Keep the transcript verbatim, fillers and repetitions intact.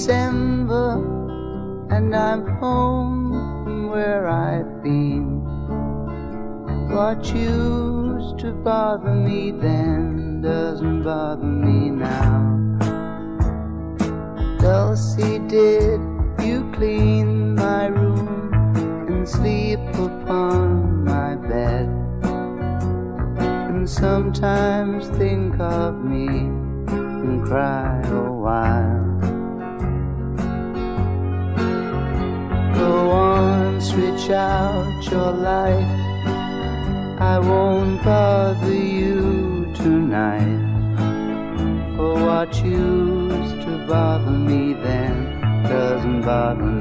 December, and I'm home from where I've been. What used to bother me then doesn't bother me now. Dulcie, did you clean my room and sleep upon my bed, and sometimes think of me and cry a while? Go on, switch out your light, I won't bother you tonight. For what used to bother me then doesn't bother me